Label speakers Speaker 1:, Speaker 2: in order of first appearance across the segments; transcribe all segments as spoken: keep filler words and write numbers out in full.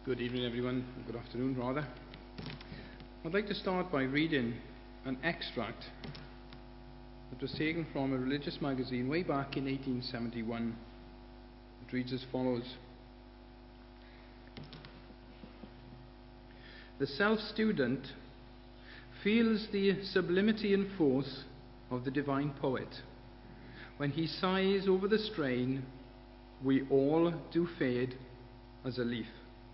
Speaker 1: Good evening, everyone. Good afternoon, rather. I'd like to start by reading an extract that was taken from a religious magazine way back in eighteen seventy-one. It reads as follows. The self-student feels the sublimity and force of the divine poet. When he sighs over the strain, we all do fade as a leaf.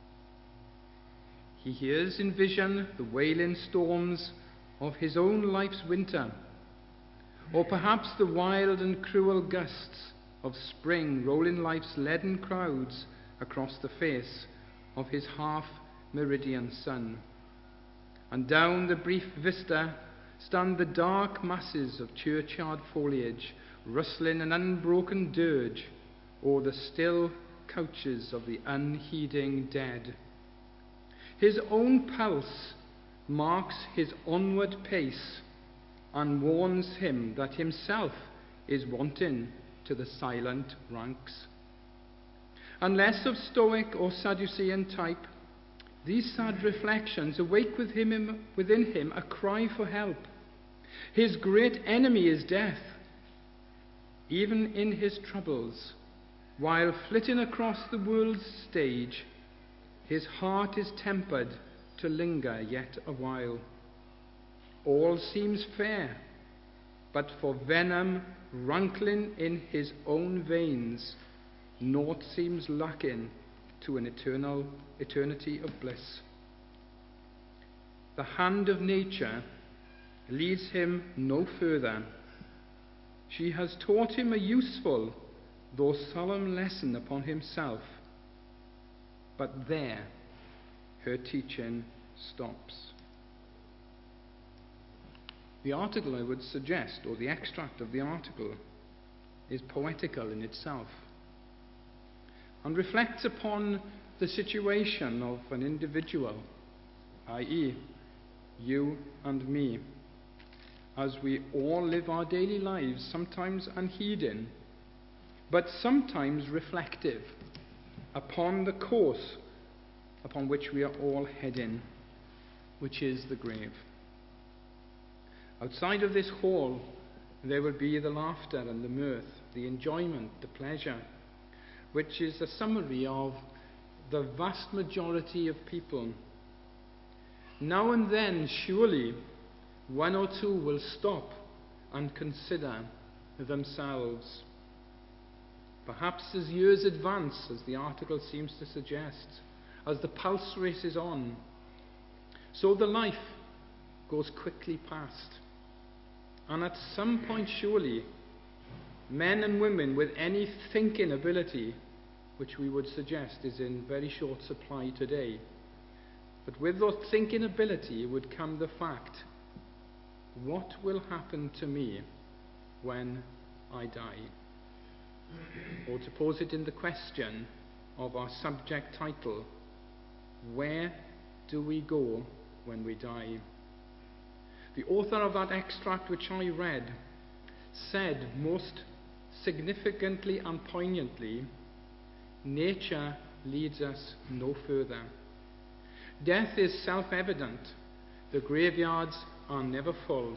Speaker 1: He hears in vision the wailing storms of his own life's winter, or perhaps the wild and cruel gusts of spring rolling life's leaden crowds across the face of his half-meridian sun. And down the brief vista stand the dark masses of churchyard foliage, rustling an unbroken dirge o'er the still couches of the unheeding dead. His own pulse marks his onward pace and warns him that himself is wanting to the silent ranks. Unless of Stoic or Sadducean type, these sad reflections awake with him, within him a cry for help. His great enemy is death. Even in his troubles, while flitting across the world's stage, his heart is tempered to linger yet a while. All seems fair, but for venom rankling in his own veins, naught seems lacking to an eternal eternity of bliss. The hand of nature leads him no further. She has taught him a useful, though solemn lesson upon himself. But there, her teaching stops. The article, I would suggest, or the extract of the article, is poetical in itself and reflects upon the situation of an individual, that is, you and me, as we all live our daily lives, sometimes unheeding, but sometimes reflective upon the course upon which we are all heading, which is the grave. Outside of this hall, there will be the laughter and the mirth, the enjoyment, the pleasure, which is a summary of the vast majority of people. Now and then, surely, one or two will stop and consider themselves. Perhaps as years advance, as the article seems to suggest, as the pulse races on, so the life goes quickly past. And at some point, surely, men and women with any thinking ability, which we would suggest is in very short supply today, but with that thinking ability would come the fact, what will happen to me when I die? Or to pose it in the question of our subject title, where do we go when we die? The author of that extract which I read said most significantly and poignantly, nature leads us no further. Death is self-evident. The graveyards are never full.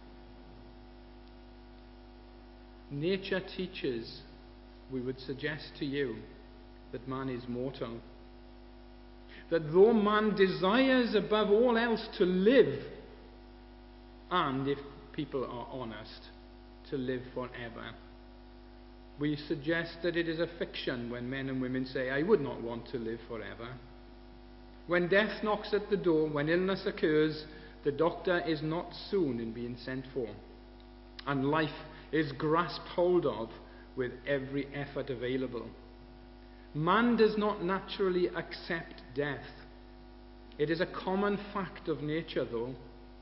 Speaker 1: Nature teaches, we would suggest to you, that man is mortal. That though man desires above all else to live, and if people are honest, to live forever, we suggest that it is a fiction when men and women say, I would not want to live forever. When death knocks at the door, when illness occurs, the doctor is not soon in being sent for, and life is grasped hold of with every effort available. Man does not naturally accept death. It is a common fact of nature, though.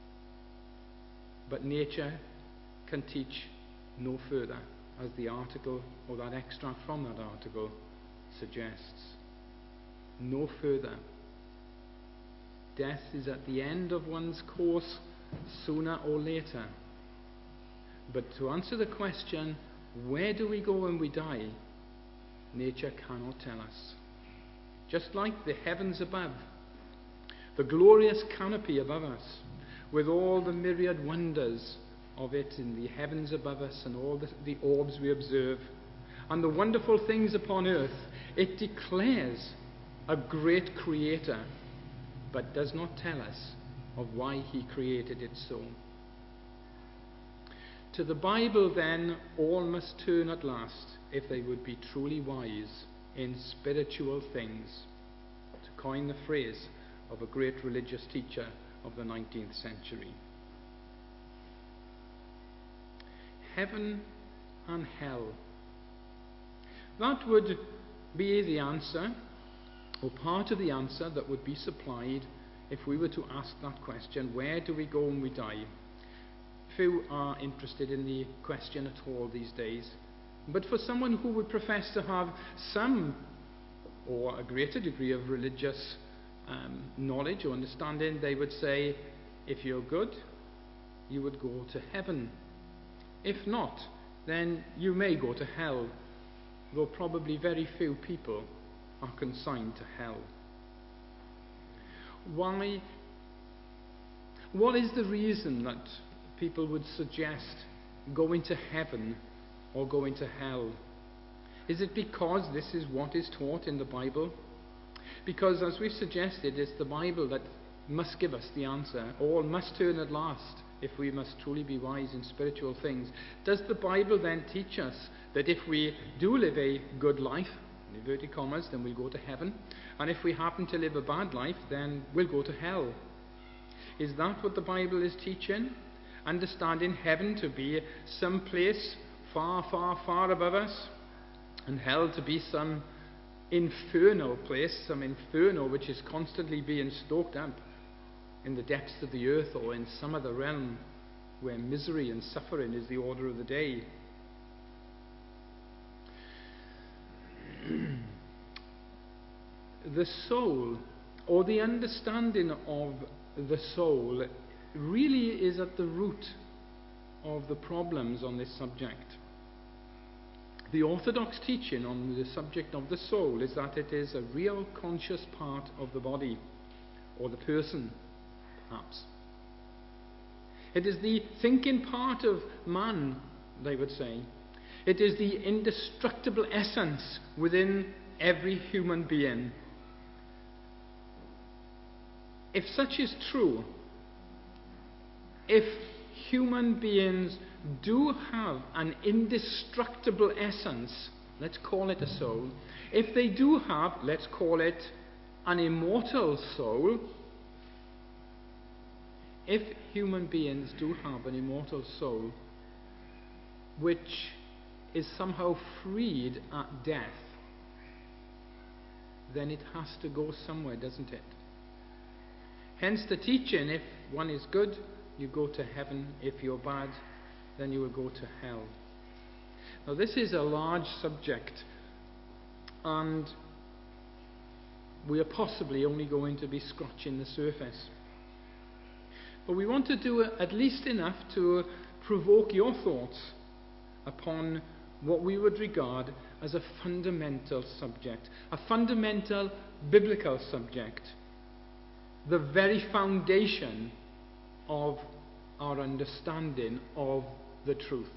Speaker 1: But nature can teach no further, as the article, or that extract from that article, suggests. No further. Death is at the end of one's course, sooner or later. But to answer the question, where do we go when we die? Nature cannot tell us. just like the heavens above, the glorious canopy above us, with all the myriad wonders of it in the heavens above us and all the, the orbs we observe, and the wonderful things upon earth, it declares a great creator, but does not tell us of why he created it so. To the Bible, then, all must turn at last if they would be truly wise in spiritual things, to coin the phrase of a great religious teacher of the nineteenth century. Heaven and hell. That would be the answer, or part of the answer that would be supplied if we were to ask that question, where do we go when we die? Few are interested in the question at all these days. But for someone who would profess to have some or a greater degree of religious um, knowledge or understanding, they would say, if you're good, you would go to heaven. If not, then you may go to hell, though probably very few people are consigned to hell. Why? What is the reason that people would suggest going to heaven or going to hell? Is it because this is what is taught in the Bible? Because, as we've suggested, it's the Bible that must give us the answer. All must turn at last if we must truly be wise in spiritual things. Does the Bible then teach us that if we do live a good life, in inverted commas, then we'll go to heaven, and if we happen to live a bad life, then we'll go to hell? Is that what the Bible is teaching? Understanding heaven to be some place far, far, far above us, and hell to be some infernal place, some inferno which is constantly being stoked up in the depths of the earth or in some other realm where misery and suffering is the order of the day. The soul, or the understanding of the soul, really is at the root of the problems on this subject. The orthodox teaching on the subject of the soul is that it is a real conscious part of the body, or the person, perhaps. It is the thinking part of man, they would say. It is the indestructible essence within every human being. If such is true, if human beings do have an indestructible essence, let's call it a soul, if they do have, let's call it an immortal soul, if human beings do have an immortal soul which is somehow freed at death, then it has to go somewhere, doesn't it? Hence the teaching, if one is good, you go to heaven. If you're bad, then you will go to hell. Now this is a large subject, and we are possibly only going to be scratching the surface. But we want to do at least enough to provoke your thoughts upon what we would regard as a fundamental subject, a fundamental biblical subject, the very foundation of our understanding of the truth.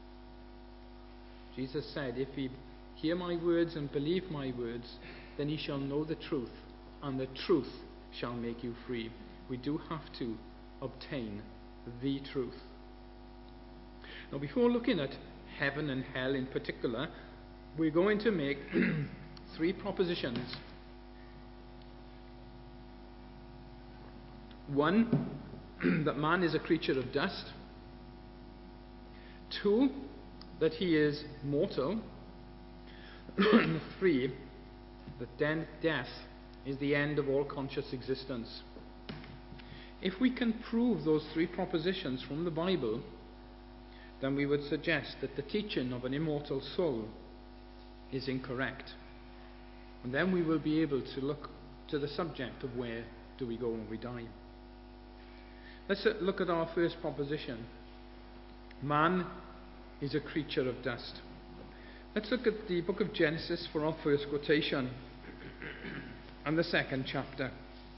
Speaker 1: Jesus said, if ye hear my words and believe my words, then ye shall know the truth, and the truth shall make you free. We do have to obtain the truth. Now, before looking at heaven and hell in particular, we're going to make three propositions. One, that man is a creature of dust. Two, that he is mortal. Three, that death is the end of all conscious existence. If we can prove those three propositions from the Bible, then we would suggest that the teaching of an immortal soul is incorrect. And then we will be able to look to the subject of where do we go when we die. Let's look at our first proposition. Man is a creature of dust. Let's look at the book of Genesis for our first quotation. and the second chapter.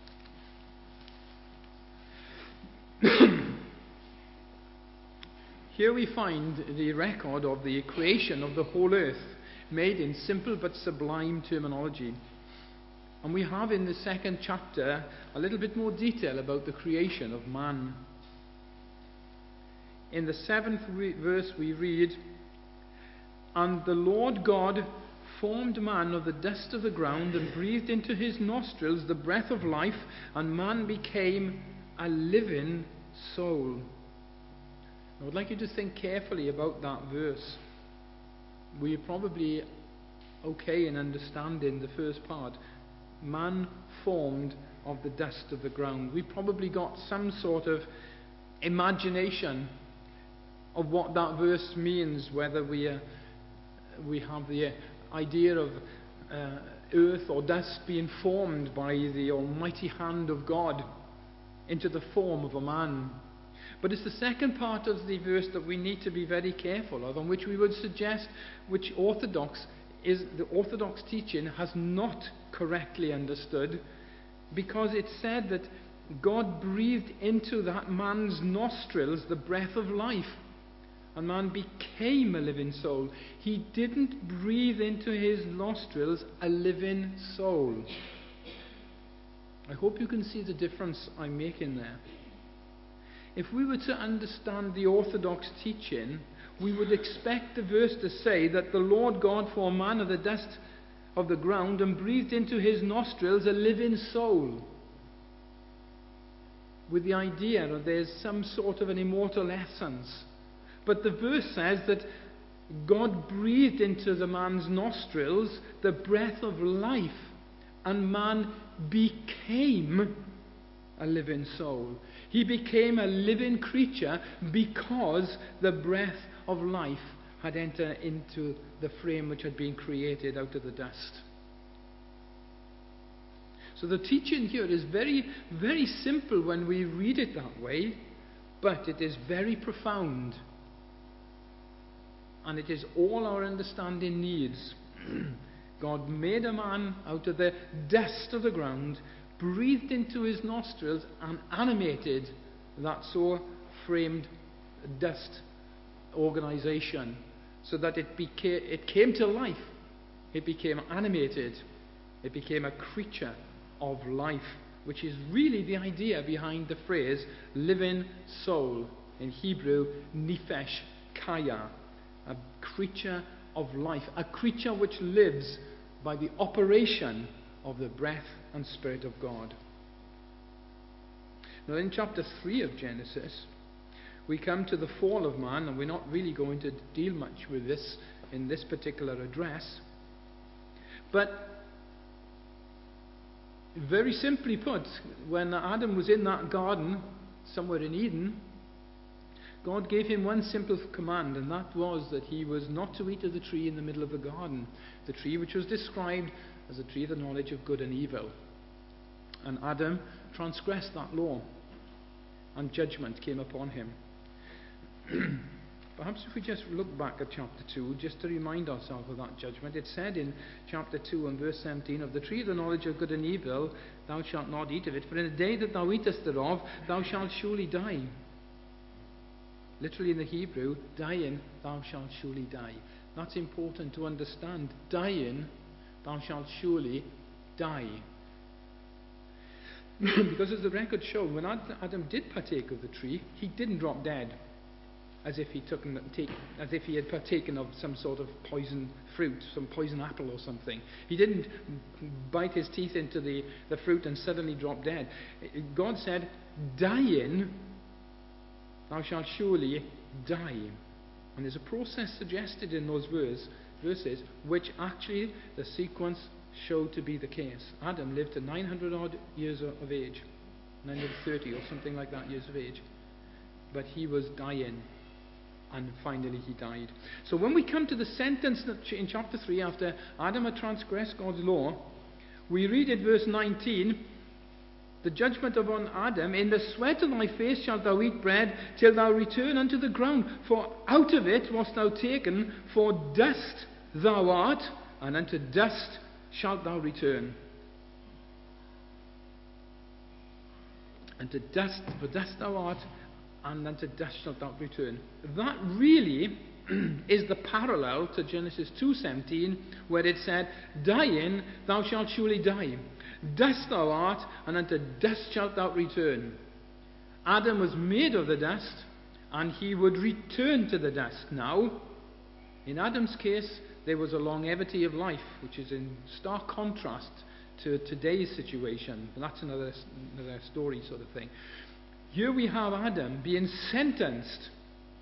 Speaker 1: Here we find the record of the creation of the whole earth, made in simple but sublime terminology. And we have in the second chapter a little bit more detail about the creation of man. In the seventh re- verse we read, "And the Lord God formed man of the dust of the ground and breathed into his nostrils the breath of life, and man became a living soul." I would like you to think carefully about that verse. We're probably okay in understanding the first part. Man formed of the dust of the ground. We probably got some sort of imagination of what that verse means, whether we uh, we have the idea of uh, earth or dust being formed by the almighty hand of God into the form of a man. But it's the second part of the verse that we need to be very careful of, and which we would suggest, which Orthodox is the Orthodox teaching has not correctly understood, because it said that God breathed into that man's nostrils the breath of life, and man became a living soul. He didn't breathe into his nostrils a living soul. I hope you can see the difference I'm making there. If we were to understand the Orthodox teaching, we would expect the verse to say that the Lord God formed man of the dust of the ground and breathed into his nostrils a living soul, with the idea that there's some sort of an immortal essence. But the verse says that God breathed into the man's nostrils the breath of life, and man became a living soul. He became a living creature because the breath of life had entered into the frame which had been created out of the dust. So the teaching here is very, very simple when we read it that way, but it is very profound. And it is all our understanding needs. God made a man out of the dust of the ground, breathed into his nostrils, and animated that so framed dust organization so that it became, it came to life. It became animated. It became a creature of life, which is really the idea behind the phrase living soul. In Hebrew, nefesh kaya, a creature of life, a creature which lives by the operation of the breath and Spirit of God. Now in chapter three of Genesis, we come to the fall of man, and we're not really going to deal much with this in this particular address. But very simply put, when Adam was in that garden, somewhere in Eden, God gave him one simple command, and that was that he was not to eat of the tree in the middle of the garden, the tree which was described as a tree of the knowledge of good and evil. And Adam transgressed that law, and judgment came upon him. Perhaps if we just look back at chapter two, just to remind ourselves of that judgment. It said in chapter two and verse seventeen, "Of the tree of the knowledge of good and evil thou shalt not eat of it, for in the day that thou eatest thereof thou shalt surely die." Literally in the Hebrew, dying, thou shalt surely die. That's important to understand. Dying, thou shalt surely die. Because as the record showed, when Adam did partake of the tree, he didn't drop dead, as if he took, take, as if he had partaken of some sort of poison fruit, some poison apple or something. He didn't bite his teeth into the, the fruit and suddenly drop dead. God said, dying, thou shalt surely die. And there's a process suggested in those verse, verses, which actually the sequence showed to be the case. Adam lived to nine hundred odd years of age, nine hundred thirty or something like that years of age. But he was dying, and finally he died. So when we come to the sentence in chapter three, after Adam had transgressed God's law, we read in verse nineteen, the judgment upon Adam, "In the sweat of thy face shalt thou eat bread, till thou return unto the ground. For out of it wast thou taken, for dust thou art, and unto dust shalt thou return." And to dust, for dust thou art, and unto dust shalt thou return. That really is the parallel to Genesis two seventeen, where it said, dying, thou shalt surely die. Dust thou art, and unto dust shalt thou return. Adam was made of the dust, and he would return to the dust. Now, in Adam's case, there was a longevity of life, which is in stark contrast to today's situation. But that's another, another story sort of thing. Here we have Adam being sentenced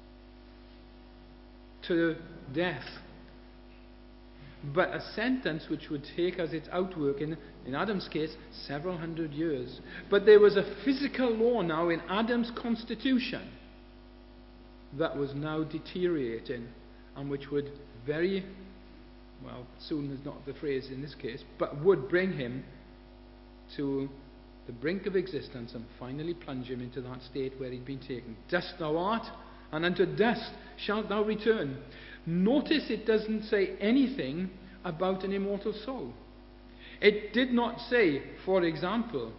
Speaker 1: to death. But a sentence which would take as its outwork, in, in Adam's case, several hundred years. But there was a physical law now in Adam's constitution that was now deteriorating, and which would very, well, soon is not the phrase in this case, but would bring him to the brink of existence and finally plunge him into that state where he'd been taken. Dust thou art, and unto dust shalt thou return. Notice it doesn't say anything about an immortal soul. It did not say, for example,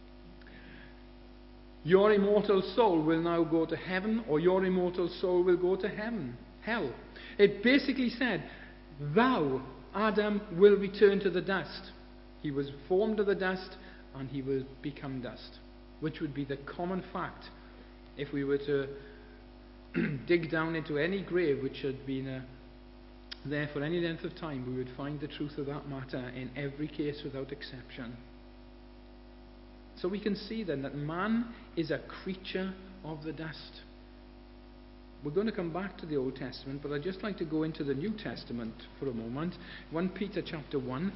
Speaker 1: your immortal soul will now go to heaven, or your immortal soul will go to heaven, hell. It basically said, thou, Adam, will return to the dust. He was formed of the dust, and he will become dust, which would be the common fact if we were to dig down into any grave which had been uh, there for any length of time. We would find the truth of that matter in every case without exception. So we can see then that man is a creature of the dust. We're going to come back to the Old Testament, but I'd just like to go into the New Testament for a moment. First Peter chapter one.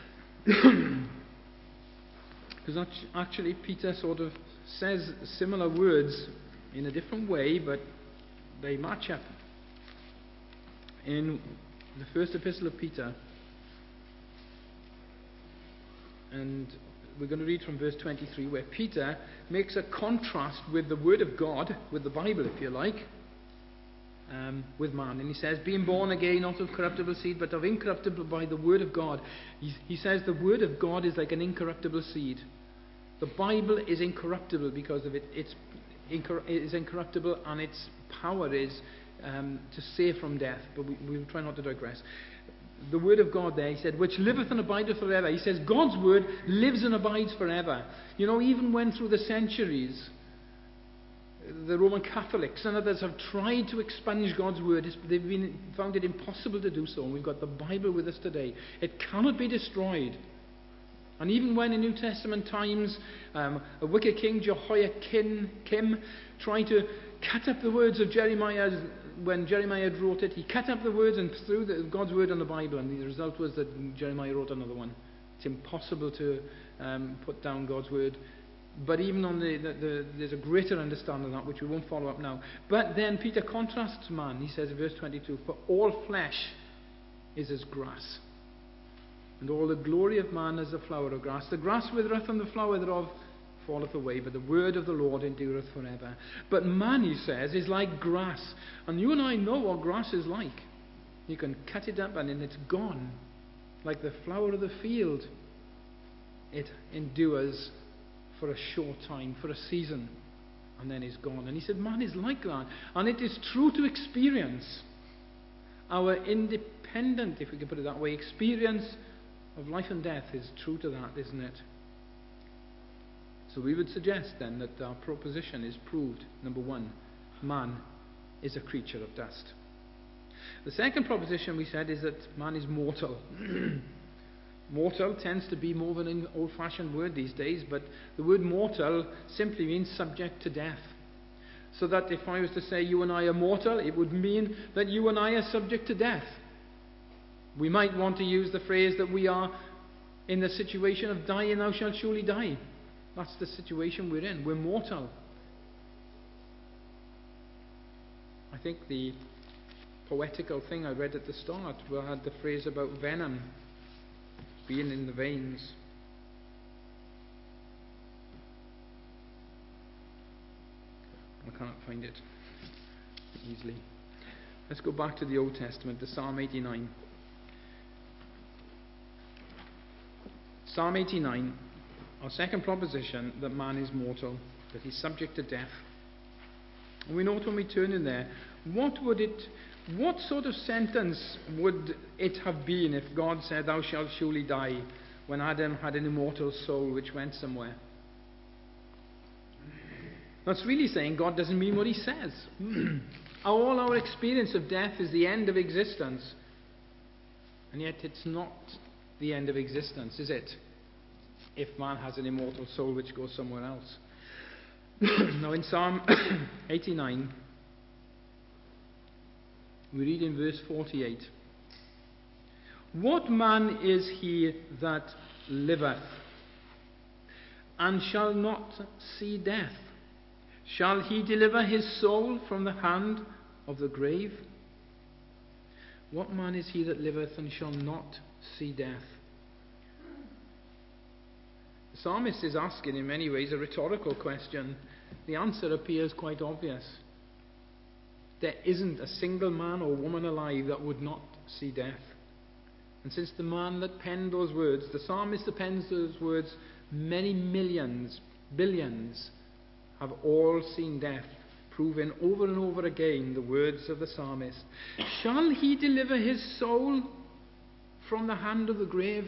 Speaker 1: Because actually Peter sort of says similar words in a different way, but they match up. In the first epistle of Peter, and we're going to read from verse twenty-three, where Peter makes a contrast with the Word of God, with the Bible if you like, um, with man. And he says, being born again, not of corruptible seed, but of incorruptible by the Word of God. He, he says the Word of God is like an incorruptible seed. The Bible is incorruptible because of it. It's incor- it is incorruptible, and its power is um, to save from death. But we, we'll try not to digress. The Word of God there, he said, which liveth and abideth forever. He says God's Word lives and abides forever. You know, even when through the centuries the Roman Catholics and others have tried to expunge God's Word, they've been, found it impossible to do so. And we've got the Bible with us today. It cannot be destroyed. And even when in New Testament times um, a wicked king, Jehoiakim, Kim, tried to cut up the words of Jeremiah, when Jeremiah had wrote it, he cut up the words and threw the, God's Word on the Bible, and the result was that Jeremiah wrote another one. It's impossible to um, put down God's Word. But even on the, the, the, there's a greater understanding of that, which we won't follow up now. But then Peter contrasts man. He says in verse twenty-two, for all flesh is as grass, and all the glory of man as the flower of grass. The grass withereth, and the flower thereof falleth away, but the word of the Lord endureth forever. But man, he says, is like grass. And you and I know what grass is like. You can cut it up and then it's gone. Like the flower of the field, it endures for a short time, for a season, and then is gone. And he said man is like that. And it is true to experience. Our independent, if we can put it that way, experience of life and death is true to that, isn't it? So we would suggest then that our proposition is proved. Number one, man is a creature of dust. The second proposition we said is that man is mortal. Mortal tends to be more of an old-fashioned word these days, but the word mortal simply means subject to death. So that if I was to say you and I are mortal, it would mean that you and I are subject to death. We might want to use the phrase that we are in the situation of dying, thou shalt surely die. That's the situation we're in. We're mortal. I think the poetical thing I read at the start had the phrase about venom being in the veins. I can't find it easily. Let's go back to the Old Testament, to Psalm eighty-nine. Psalm eighty-nine, our second proposition, that man is mortal. that he's subject to death. And we note when we turn in there, what would it, what sort of sentence would it have been if God said, "Thou shalt surely die," when Adam had an immortal soul which went somewhere? That's really saying God doesn't mean what he says. All our experience of death is the end of existence. And yet it's not the end of existence, is it? If man has an immortal soul which goes somewhere else. Now in Psalm eighty-nine, we read in verse forty-eight, "What man is he that liveth, and shall not see death? Shall he deliver his soul from the hand of the grave? What man is he that liveth, and shall not see death?" The psalmist is asking in many ways a rhetorical question. The answer appears quite obvious. There isn't a single man or woman alive that would not see death. And since the man that penned those words, the psalmist that pens those words, many millions, billions, have all seen death, proving over and over again the words of the psalmist. Shall he deliver his soul from the hand of the grave?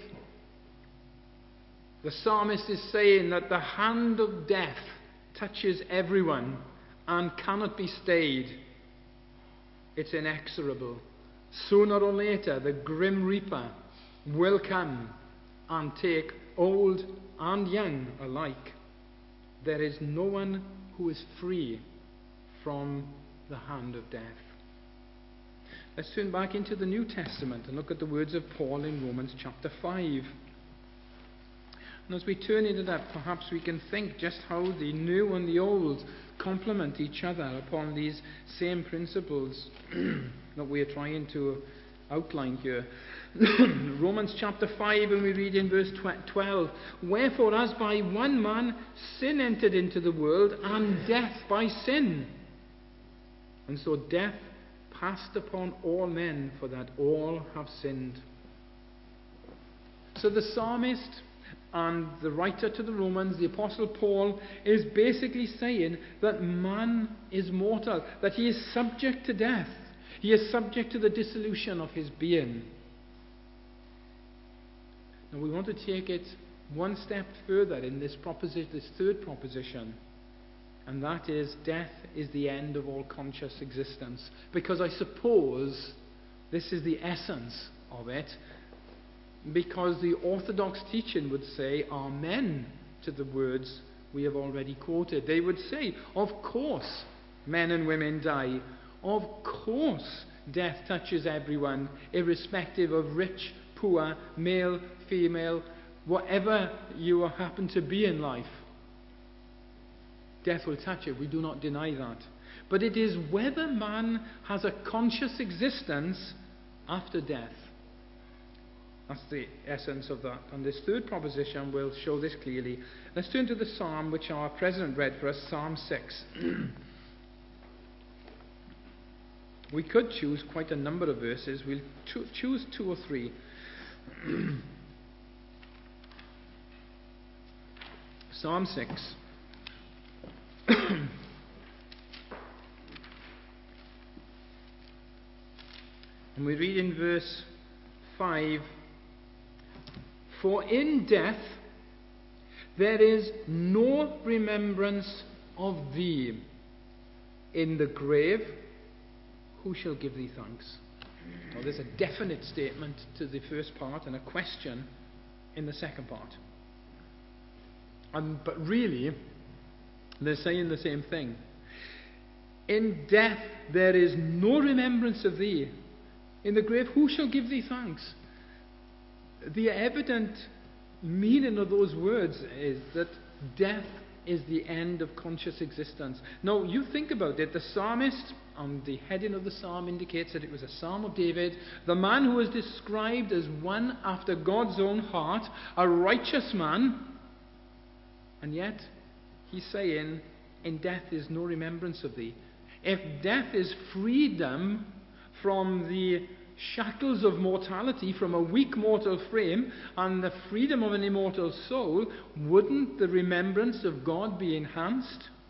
Speaker 1: The psalmist is saying that the hand of death touches everyone and cannot be stayed. It's inexorable. Sooner or later, the grim reaper will come and take old and young alike. There is no one who is free from the hand of death. Let's turn back into the New Testament and look at the words of Paul in Romans chapter five. And as we turn into that, perhaps we can think just how the new and the old complement each other upon these same principles that we are trying to outline here. Romans chapter five, and we read in verse twelve, "Wherefore, as by one man sin entered into the world, and death by sin. And so death passed upon all men, for that all have sinned." So the psalmist and the writer to the Romans, the Apostle Paul, is basically saying that man is mortal, that he is subject to death. He is subject to the dissolution of his being. Now we want to take it one step further in this proposition, this third proposition, and that is death is the end of all conscious existence. Because I suppose this is the essence of it. Because the orthodox teaching would say amen to the words we have already quoted. They would say, of course, men and women die. Of course, death touches everyone, irrespective of rich, poor, male, female, whatever you happen to be in life. Death will touch it. We do not deny that. But it is whether man has a conscious existence after death. That's the essence of that. And this third proposition will show this clearly. Let's turn to the psalm which our president read for us, Psalm six. We could choose quite a number of verses. We'll cho- choose two or three. Psalm six. And we read in verse five, "For in death there is no remembrance of thee. In the grave, who shall give thee thanks?" Well, there's a definite statement to the first part and a question in the second part. Um, but really, they're saying the same thing. In death there is no remembrance of thee. In the grave, who shall give thee thanks? The evident meaning of those words is that death is the end of conscious existence. Now, you think about it. The psalmist, on the heading of the psalm, indicates that it was a psalm of David, the man who was described as one after God's own heart, a righteous man. And yet, he's saying, in death is no remembrance of thee. If death is freedom from the shackles of mortality, from a weak mortal frame, and the freedom of an immortal soul, wouldn't the remembrance of God be enhanced?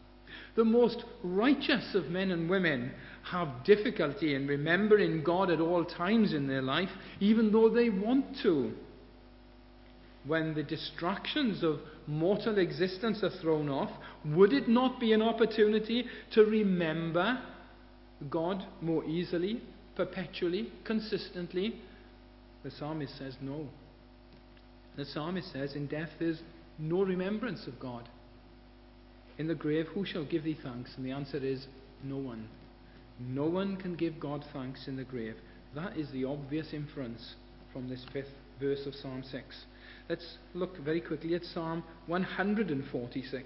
Speaker 1: The most righteous of men and women have difficulty in remembering God at all times in their life, even though they want to. When the distractions of mortal existence are thrown off, would it not be an opportunity to remember God more easily, perpetually, consistently? The psalmist says no. The psalmist says, in death there's no remembrance of God. In the grave, who shall give thee thanks? And the answer is, no one. No one can give God thanks in the grave. That is the obvious inference from this fifth verse of Psalm six. Let's look very quickly at Psalm one hundred forty-six.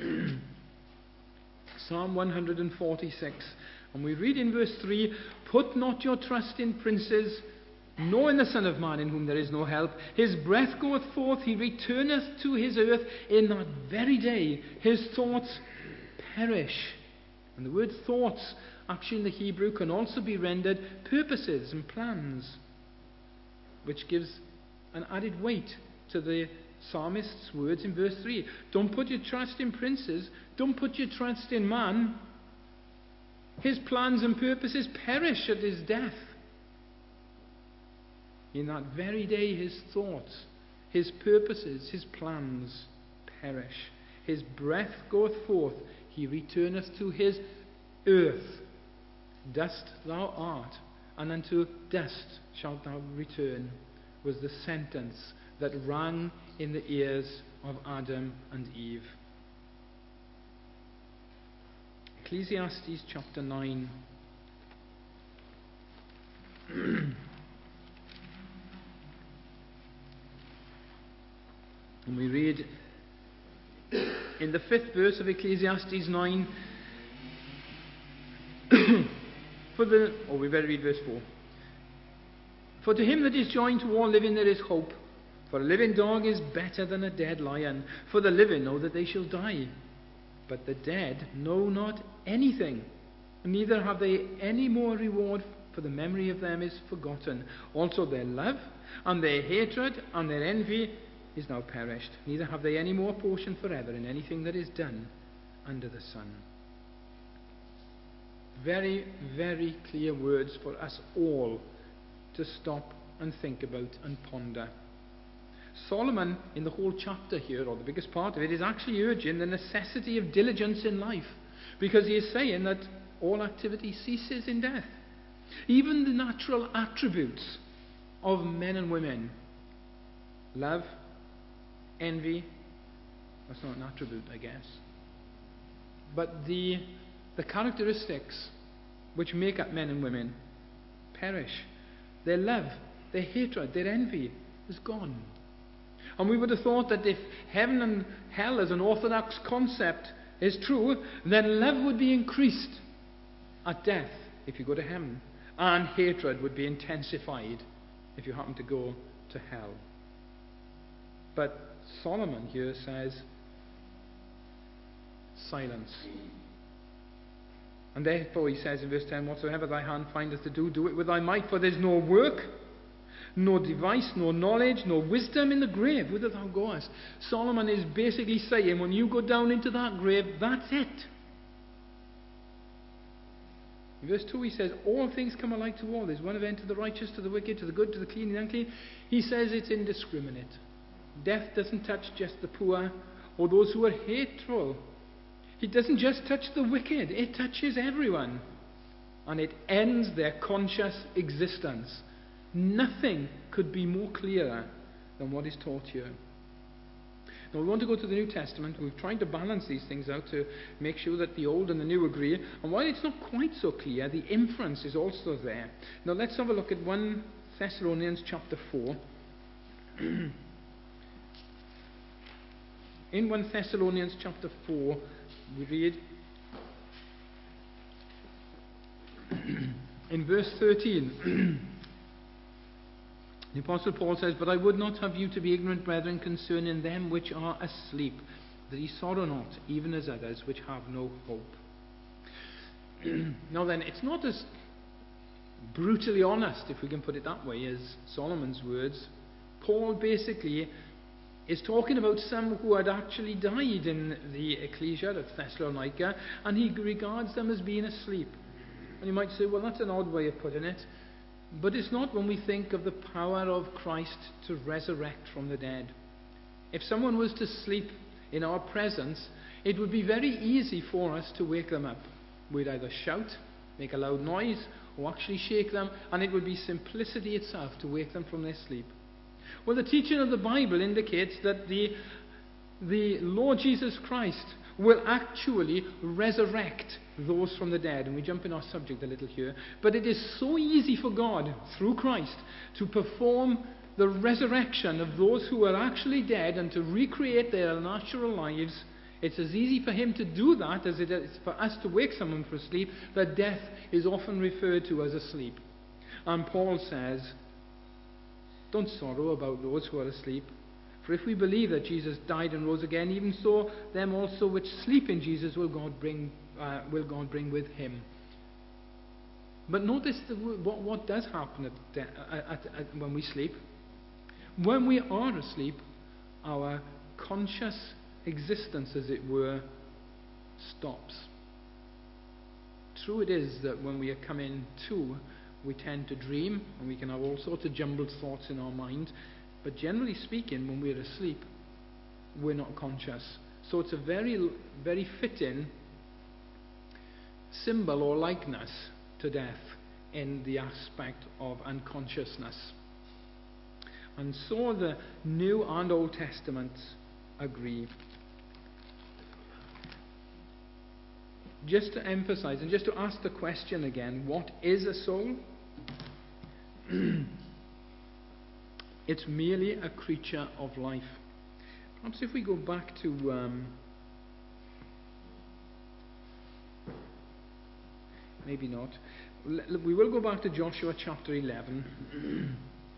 Speaker 1: Psalm one forty-six. And we read in verse three, put not your trust in princes, nor in the Son of Man in whom there is no help. His breath goeth forth, he returneth to his earth. In that very day his thoughts perish. And the word thoughts, actually in the Hebrew, can also be rendered purposes and plans, which gives an added weight to the psalmist's words in verse three. Don't put your trust in princes, don't put your trust in man. His plans and purposes perish at his death. In that very day his thoughts, his purposes, his plans perish. His breath goeth forth, he returneth to his earth. Dust thou art, and unto dust shalt thou return, was the sentence that rang in the ears of Adam and Eve. Ecclesiastes chapter nine. And we read in the fifth verse of Ecclesiastes nine, for the, oh, we better read verse four. For to him that is joined to all living there is hope. For a living dog is better than a dead lion. For the living know that they shall die, but the dead know not anything, neither have they any more reward, for the memory of them is forgotten. Also their love and their hatred and their envy is now perished. Neither have they any more portion forever in anything that is done under the sun. Very, very clear words for us all to stop and think about and ponder. Solomon, in the whole chapter here, or the biggest part of it, is actually urging the necessity of diligence in life, because he is saying that all activity ceases in death. Even the natural attributes of men and women, love, envy, that's not an attribute, I guess, but the, the characteristics which make up men and women perish. Their love, their hatred, their envy is gone. And we would have thought that if heaven and hell as an orthodox concept is true, then love would be increased at death if you go to heaven, and hatred would be intensified if you happen to go to hell. But Solomon here says, silence. And therefore he says in verse ten, whatsoever thy hand findeth to do, do it with thy might, for there is no work, no device, no knowledge, no wisdom in the grave whither thou goest. Solomon is basically saying, when you go down into that grave, that's it. In verse two he says, all things come alike to all. There's one event to the righteous, to the wicked, to the good, to the clean and unclean. He says it's indiscriminate. Death doesn't touch just the poor or those who are hateful. It doesn't just touch the wicked, it touches everyone. And it ends their conscious existence. Nothing could be more clearer than what is taught here. Now we want to go to the New Testament. We're trying to balance these things out to make sure that the old and the new agree. And while it's not quite so clear, the inference is also there. Now let's have a look at First Thessalonians chapter four. In First Thessalonians chapter four, we read in verse thirteen, the Apostle Paul says, but I would not have you to be ignorant, brethren, concerning them which are asleep, that ye sorrow not, even as others which have no hope. Now then, it's not as brutally honest, if we can put it that way, as Solomon's words. Paul basically is talking about some who had actually died in the ecclesia at Thessalonica, and he regards them as being asleep. And you might say, well, that's an odd way of putting it. But it's not when we think of the power of Christ to resurrect from the dead. If someone was to sleep in our presence, it would be very easy for us to wake them up. We'd either shout, make a loud noise, or actually shake them, and it would be simplicity itself to wake them from their sleep. Well, the teaching of the Bible indicates that the, the Lord Jesus Christ will actually resurrect those from the dead. And we jump in our subject a little here. But it is so easy for God, through Christ, to perform the resurrection of those who are actually dead and to recreate their natural lives. It's as easy for him to do that as it is for us to wake someone from sleep, that death is often referred to as asleep. And Paul says, don't sorrow about those who are asleep. For if we believe that Jesus died and rose again, even so, them also which sleep in Jesus will God bring, uh, will God bring with him. But notice the, what, what does happen at, de- at, at, at, when we sleep. When we are asleep, our conscious existence, as it were, stops. True it is that when we are coming to, we tend to dream, and we can have all sorts of jumbled thoughts in our mind. But generally speaking, when we're asleep, we're not conscious. So it's a very, very fitting symbol or likeness to death in the aspect of unconsciousness. And so the New and Old Testaments agree. Just to emphasize and just to ask the question again, what is a soul? It's merely a creature of life. Perhaps if we go back to um, maybe not. We will go back to Joshua chapter eleven.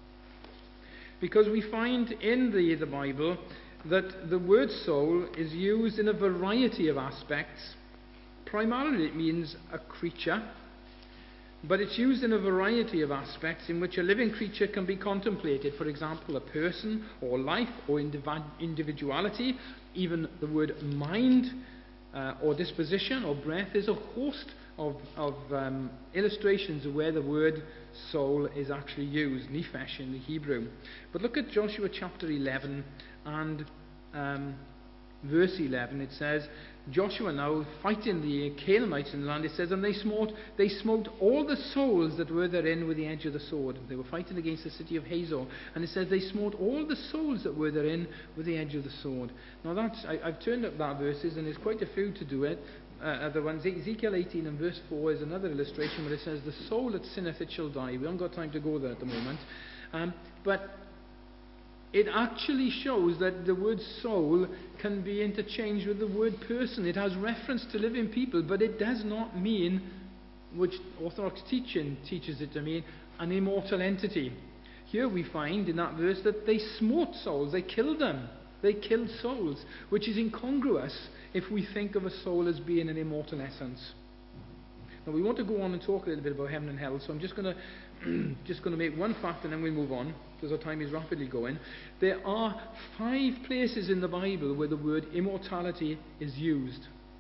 Speaker 1: Because we find in the, the Bible that the word soul is used in a variety of aspects. Primarily it means a creature, but it's used in a variety of aspects in which a living creature can be contemplated. For example, a person or life or indiv- individuality, even the word mind uh, or disposition or breath. Is a host of, of um, illustrations of where the word soul is actually used, nephesh in the Hebrew. But look at Joshua chapter eleven and um, verse eleven. It says, Joshua now fighting the Canaanites in the land, it says, and they smote, they smote all the souls that were therein with the edge of the sword. They were fighting against the city of Hazor, and it says they smote all the souls that were therein with the edge of the sword. Now that's, I, I've turned up that verses, and there's quite a few to do it. Uh, other ones, Ezekiel eighteen and verse four is another illustration where it says, the soul that sinneth it shall die. We haven't got time to go there at the moment. Um, but it actually shows that the word soul can be interchanged with the word person. It has reference to living people, but it does not mean, which Orthodox teaching teaches it to mean, an immortal entity. Here we find in that verse that they smote souls, they killed them. They killed souls, which is incongruous if we think of a soul as being an immortal essence. Now we want to go on and talk a little bit about heaven and hell, so I'm just going to just going to make one fact and then we'll move on, because our time is rapidly going. There are five places in the Bible where the word immortality is used,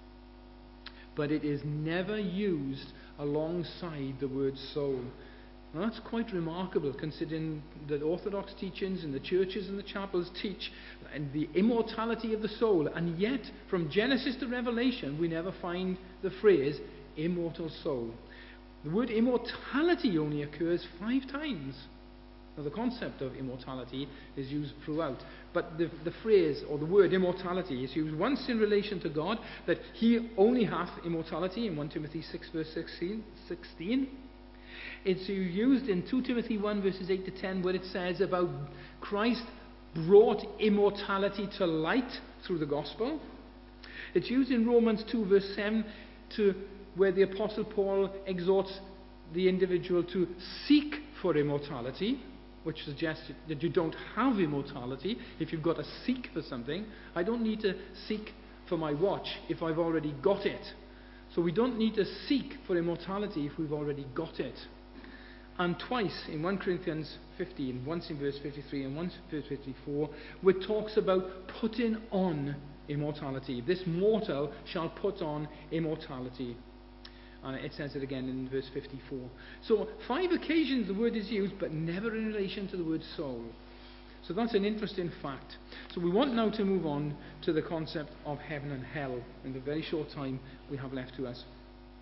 Speaker 1: but it is never used alongside the word soul. Now that's quite remarkable, considering that Orthodox teachings in the churches and the chapels teach the immortality of the soul, and yet from Genesis to Revelation we never find the phrase immortal soul. The word immortality only occurs five times. Now the concept of immortality is used throughout, but the, the phrase or the word immortality is used once in relation to God, that he only hath immortality in First Timothy six verse sixteen. It's used in Second Timothy one verses eight to ten, where it says about Christ brought immortality to light through the gospel. It's used in Romans two verse seven, to where the Apostle Paul exhorts the individual to seek for immortality, which suggests that you don't have immortality if you've got to seek for something. I don't need to seek for my watch if I've already got it. So we don't need to seek for immortality if we've already got it. And twice in First Corinthians fifteen, once in verse fifty-three and once in verse fifty-four, where it talks about putting on immortality. This mortal shall put on immortality. And it says it again in verse fifty-four. So, five occasions the word is used, but never in relation to the word soul. So that's an interesting fact. So we want now to move on to the concept of heaven and hell in the very short time we have left to us.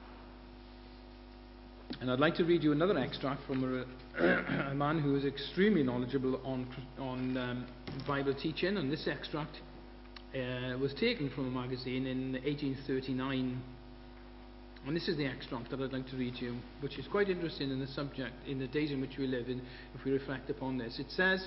Speaker 1: And I'd like to read you another extract from a, a man who is extremely knowledgeable on, on um, Bible teaching. And this extract uh, was taken from a magazine in eighteen thirty-nine. And this is the extract that I'd like to read you, which is quite interesting in the subject, in the days in which we live in, if we reflect upon this. It says,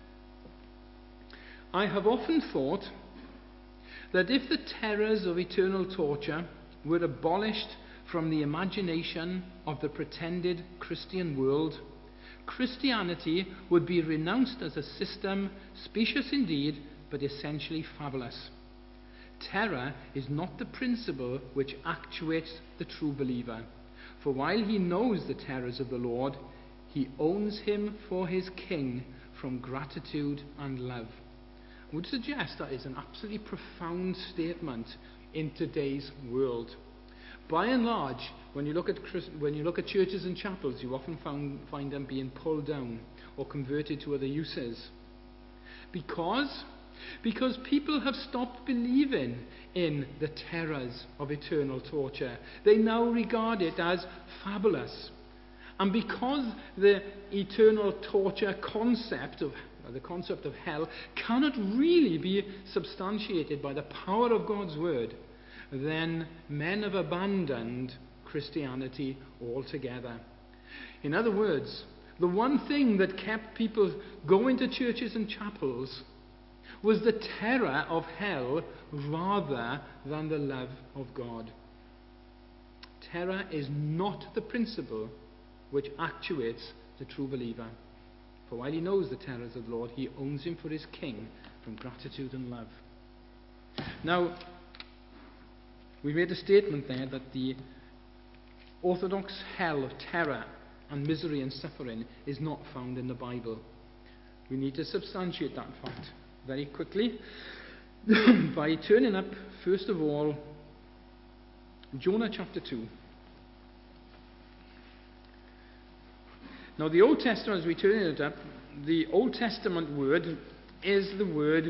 Speaker 1: "I have often thought that if the terrors of eternal torture were abolished from the imagination of the pretended Christian world, Christianity would be renounced as a system specious indeed, but essentially fabulous. Terror is not the principle which actuates the true believer, for while he knows the terrors of the Lord, he owns him for his king from gratitude and love." I would suggest that is an absolutely profound statement in today's world. By and large, when you look at when you look at churches and chapels, you often found, find them being pulled down or converted to other uses. Because Because people have stopped believing in the terrors of eternal torture. They now regard it as fabulous. And because the eternal torture concept of the concept of hell cannot really be substantiated by the power of God's word, then men have abandoned Christianity altogether. In other words, the one thing that kept people going to churches and chapels was the terror of hell rather than the love of God. Terror is not the principle which actuates the true believer. For while he knows the terrors of the Lord, he owns him for his king from gratitude and love. Now, we made a statement there that the orthodox hell of terror and misery and suffering is not found in the Bible. We need to substantiate that fact very quickly by turning up, first of all, Jonah chapter two. Now, the Old Testament, as we turn it up, the Old Testament word is the word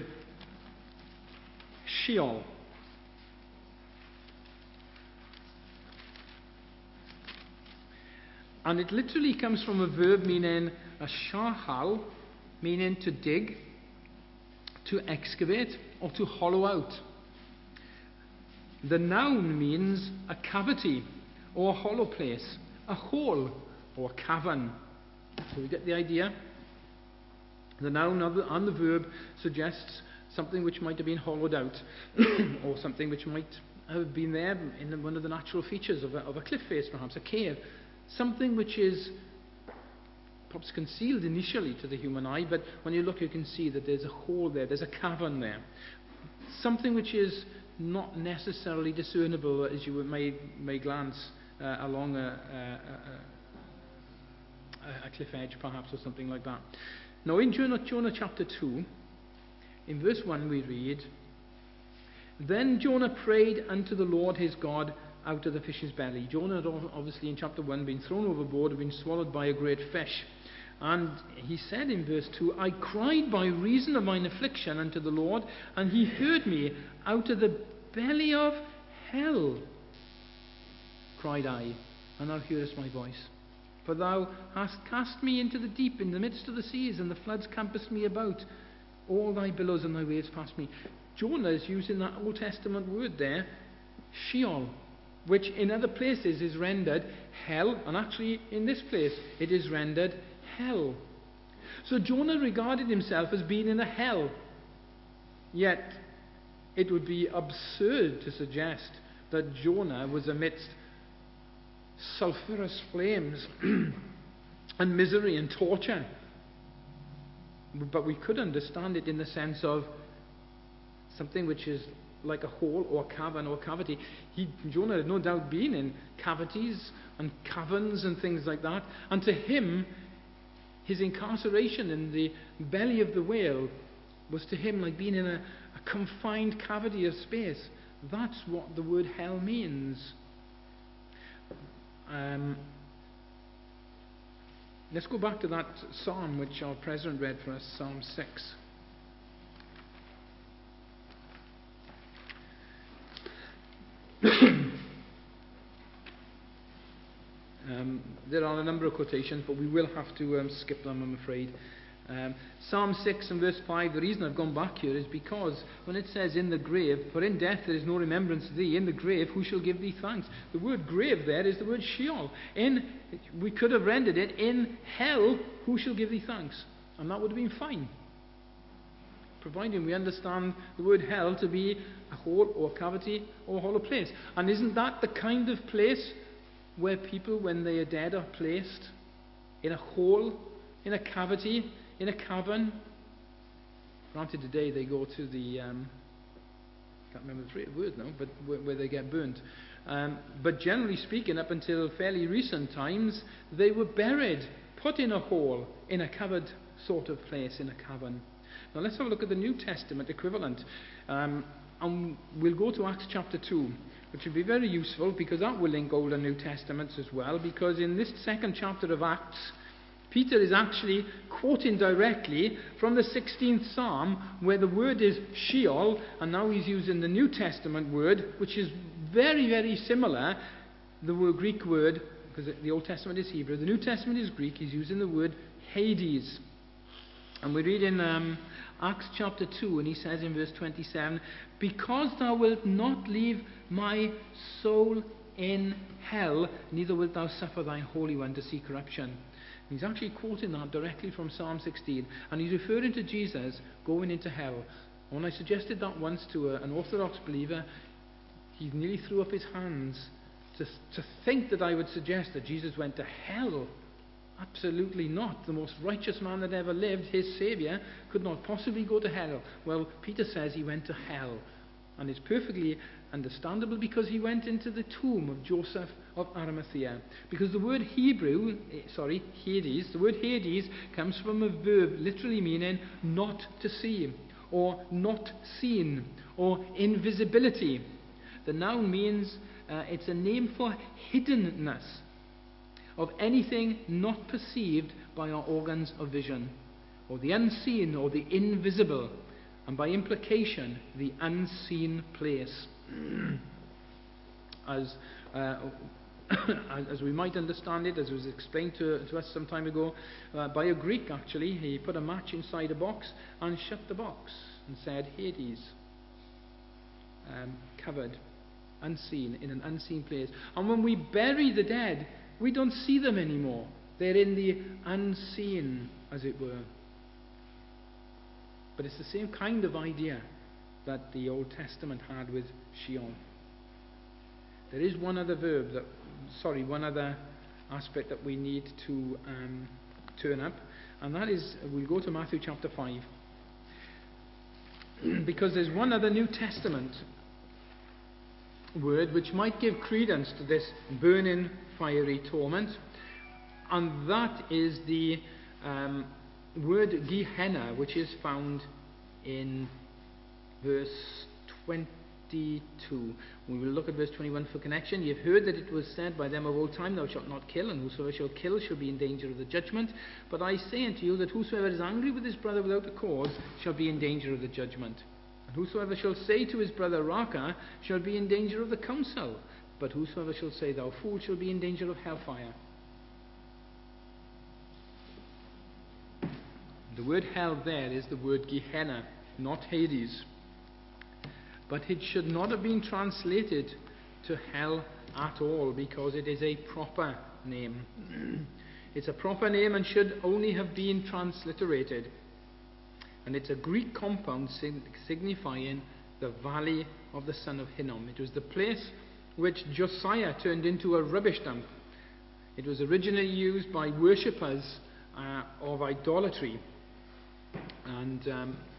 Speaker 1: Sheol. And it literally comes from a verb meaning a shahal, meaning to dig, to excavate, or to hollow out. The noun means a cavity, or a hollow place, a hole, or a cavern. So we get the idea. The noun and the verb suggests something which might have been hollowed out, or something which might have been there in one of the natural features of a, of a cliff face, perhaps a cave. Something which is perhaps concealed initially to the human eye, but when you look you can see that there's a hole there, there's a cavern there. Something which is not necessarily discernible as you may, may glance uh, along a, a, a, a cliff edge perhaps, or something like that. Now in Jonah, Jonah chapter two, in verse one we read, "Then Jonah prayed unto the Lord his God out of the fish's belly." Jonah had obviously in chapter one been thrown overboard and been swallowed by a great fish. And he said in verse two, "I cried by reason of mine affliction unto the Lord, and he heard me. Out of the belly of hell cried I, and thou hearest my voice. For thou hast cast me into the deep, in the midst of the seas, and the floods compassed me about. All thy billows and thy waves passed me." Jonah is using that Old Testament word there, Sheol, which in other places is rendered hell, and actually in this place it is rendered hell. So Jonah regarded himself as being in a hell. Yet it would be absurd to suggest that Jonah was amidst sulphurous flames and misery and torture. But we could understand it in the sense of something which is like a hole or a cavern or cavity. He, Jonah had no doubt been in cavities and caverns and things like that. And to him, his incarceration in the belly of the whale was to him like being in a, a confined cavity of space. That's what the word hell means. Um, let's go back to that psalm which our president read for us, Psalm six. um, there are a number of quotations, but we will have to um, skip them, I'm afraid. Um, Psalm six and verse five, the reason I've gone back here is because when it says in the grave, for in death there is no remembrance of thee, in the grave who shall give thee thanks? The word grave there is the word Sheol. In, we could have rendered it, in hell who shall give thee thanks? And that would have been fine, providing we understand the word hell to be a hole or a cavity or a hollow place. And isn't that the kind of place where people, when they are dead, are placed? In a hole, in a cavity, in a cavern. Granted, today they go to the, um, I can't remember the three word now, but where, where they get burnt. Um, but generally speaking, up until fairly recent times, they were buried, put in a hole, in a covered sort of place, in a cavern. Now let's have a look at the New Testament equivalent. Um, and we'll go to Acts chapter two, which will be very useful because that will link Old and New Testaments as well, because in this second chapter of Acts, Peter is actually quoting directly from the sixteenth Psalm, where the word is Sheol, and now he's using the New Testament word, which is very, very similar. The word, Greek word, because the Old Testament is Hebrew, the New Testament is Greek, he's using the word Hades. And we read in um, Acts chapter two, and he says in verse twenty-seven, because thou wilt not leave my soul in hell, neither wilt thou suffer thine Holy One to see corruption. He's actually quoting that directly from Psalm sixteen, and he's referring to Jesus going into hell. When I suggested that once to a, an Orthodox believer, he nearly threw up his hands to, to think that I would suggest that Jesus went to hell. Absolutely not. The most righteous man that ever lived, his Saviour, could not possibly go to hell. Well, Peter says he went to hell. And it's perfectly understandable because he went into the tomb of Joseph of Arimathea. Because the word Hebrew, sorry, Hades, the word Hades comes from a verb literally meaning not to see, or not seen, or invisibility. The noun means uh, it's a name for hiddenness, of anything not perceived by our organs of vision, or the unseen or the invisible, and by implication, the unseen place. as, uh, as we might understand it, as was explained to, to us some time ago, uh, by a Greek actually, he put a match inside a box and shut the box and said Hades, um, covered, unseen, in an unseen place. And when we bury the dead, we don't see them anymore. They're in the unseen, as it were. But it's the same kind of idea that the Old Testament had with Sheol. There is one other verb that, sorry, one other aspect that we need to um, turn up, and that is, we'll go to Matthew chapter five. Because there's one other New Testament word which might give credence to this burning fiery torment, and that is the um, word Gehenna, which is found in verse twenty-two. We will look at verse twenty-one for connection. You've heard that it was said by them of old time, thou shalt not kill, and whosoever shall kill shall be in danger of the judgment. But I say unto you that whosoever is angry with his brother without a cause shall be in danger of the judgment. And whosoever shall say to his brother, Raca, shall be in danger of the council. But whosoever shall say, thou fool, shall be in danger of hellfire. The word hell there is the word Gehenna, not Hades. But it should not have been translated to hell at all, because it is a proper name. It's a proper name and should only have been transliterated. And it's a Greek compound signifying the valley of the son of Hinnom. It was the place which Josiah turned into a rubbish dump. It was originally used by worshippers uh, of idolatry. And um,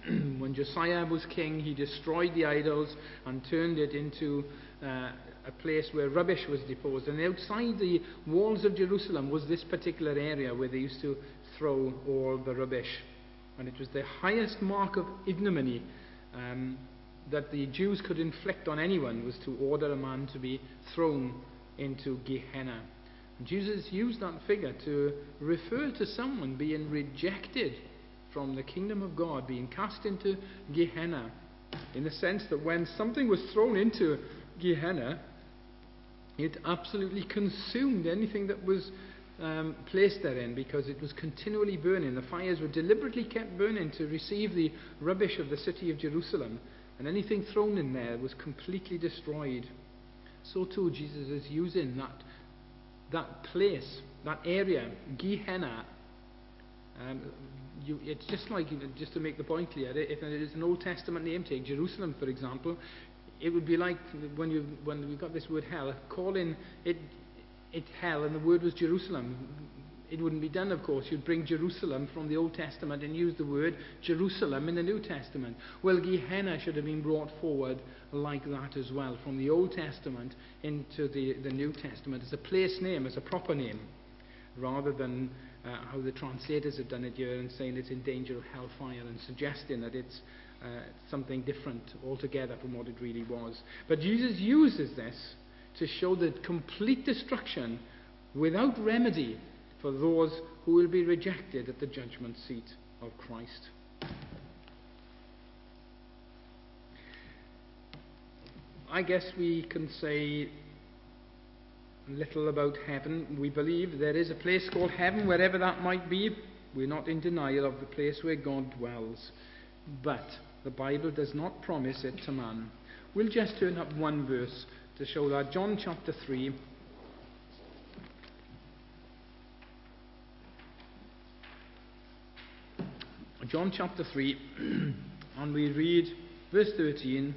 Speaker 1: when Josiah was king, he destroyed the idols and turned it into uh, a place where rubbish was deposed. And outside the walls of Jerusalem was this particular area where they used to throw all the rubbish. And it was the highest mark of ignominy um, that the Jews could inflict on anyone, was to order a man to be thrown into Gehenna. And Jesus used that figure to refer to someone being rejected from the kingdom of God, being cast into Gehenna, in the sense that when something was thrown into Gehenna, it absolutely consumed anything that was um, placed therein, because it was continually burning. The fires were deliberately kept burning to receive the rubbish of the city of Jerusalem, and anything thrown in there was completely destroyed. So too, Jesus is using that that place, that area, Gehenna. Um, you, it's just like, just to make the point clear, if it is an Old Testament name, take Jerusalem for example, it would be like when you when we've got this word hell, calling it it hell, and the word was Jerusalem. It wouldn't be done, of course. You'd bring Jerusalem from the Old Testament and use the word Jerusalem in the New Testament. Well, Gehenna should have been brought forward like that as well, from the Old Testament into the, the New Testament, as a place name, as a proper name, rather than uh, how the translators have done it here and saying it's in danger of hellfire and suggesting that it's uh, something different altogether from what it really was. But Jesus uses this to show the complete destruction without remedy for those who will be rejected at the judgment seat of Christ. I guess we can say little about heaven. We believe there is a place called heaven, wherever that might be. We're not in denial of the place where God dwells. But the Bible does not promise it to man. We'll just turn up one verse to show that. John chapter three. John chapter three, and we read verse thirteen.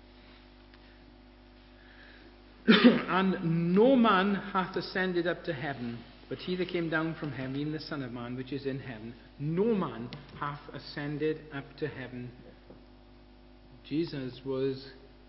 Speaker 1: And no man hath ascended up to heaven, but he that came down from heaven, even the Son of Man which is in heaven. No man hath ascended up to heaven. Jesus was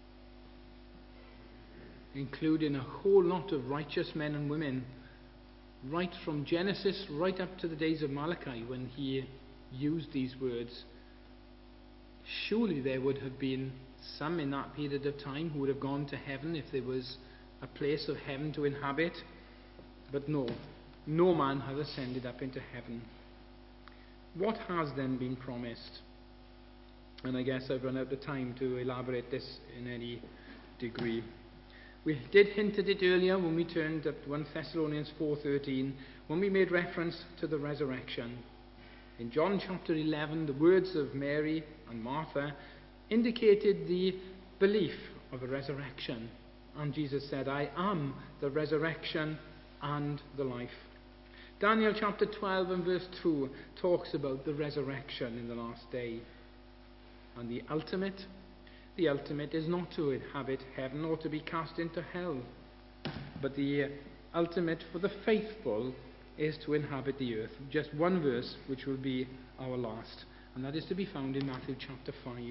Speaker 1: including a whole lot of righteous men and women, right from Genesis right up to the days of Malachi, when he used these words. Surely there would have been some in that period of time who would have gone to heaven if there was a place of heaven to inhabit. But no, no man has ascended up into heaven. What has then been promised? And I guess I've run out of time to elaborate this in any degree. We did hint at it earlier when we turned at First Thessalonians four thirteen, when we made reference to the resurrection. In John chapter eleven, the words of Mary and Martha indicated the belief of a resurrection. And Jesus said, I am the resurrection and the life. Daniel chapter twelve and verse two talks about the resurrection in the last day. And the ultimate, the ultimate is not to inhabit heaven or to be cast into hell. But the ultimate for the faithful is to inhabit the earth. Just one verse, which will be our last, and that is to be found in Matthew chapter five.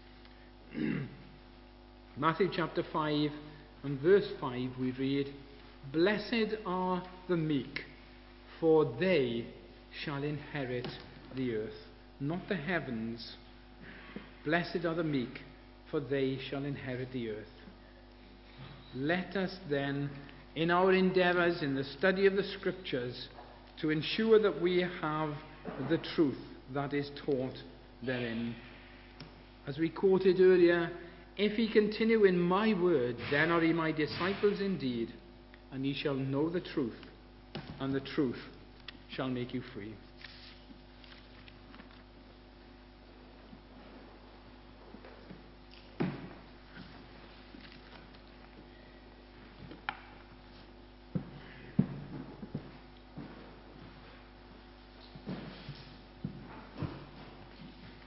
Speaker 1: Matthew chapter five and verse five we read, Blessed are the meek, for they shall inherit the earth. Not the heavens. Blessed are the meek, for they shall inherit the earth. Let us then, in our endeavours in the study of the Scriptures, to ensure that we have the truth that is taught therein. As we quoted earlier, if ye continue in my word, then are ye my disciples indeed, and ye shall know the truth, and the truth shall make you free.